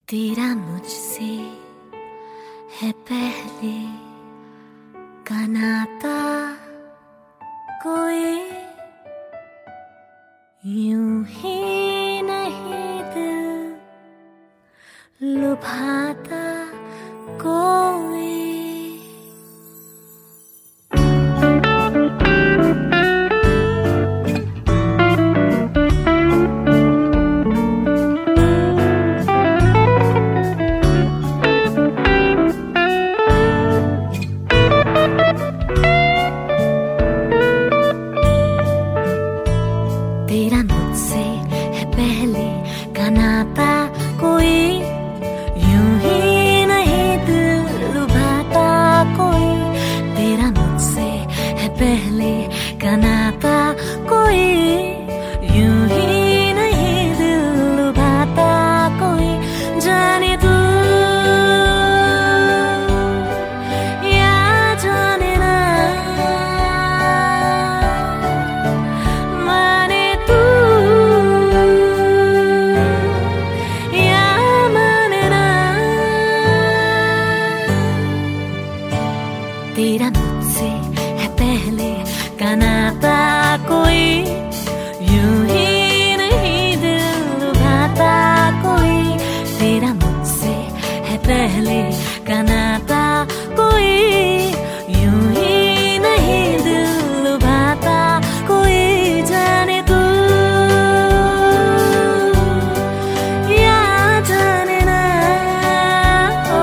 तेरा मुझसे है पहले का नाता, कोई यूं ही नहीं दिल लुभाता कोई। तेरा मुझसे है पहले का नाता, कोई यूं ही नहीं दिल लुभाता कोई। तेरा मुझसे है पहले का नाता, कोई यूं ही नहीं दिल लुभाता कोई। जाने तू या जाने ना, माने तू या माने ना। तेरा मुझसे है पहले का नाता, कोई यूं ही नहीं दिल लुभाता कोई। तेरा मुझसे है पहले का नाता, कोई यूं ही नहीं दिल लुभाता कोई। जाने तू या जाने ना, ओ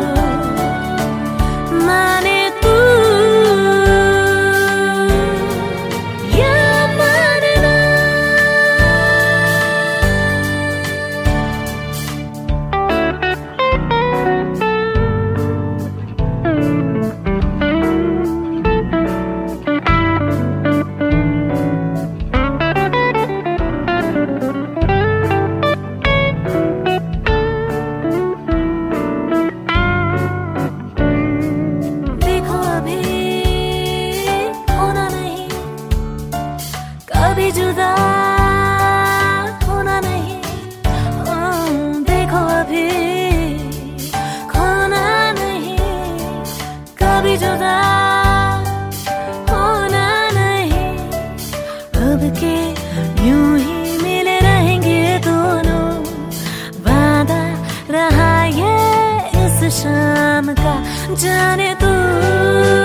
माने तू या माने ना। देखो अभी होना नहीं, कभी जुदा होना नहीं। देखो अभी खोना नहीं, कभी जुदा होना नहीं। अब के यूं ही मिले रहेंगे दोनों, वादा रहा ये इस शाम का। जाने तू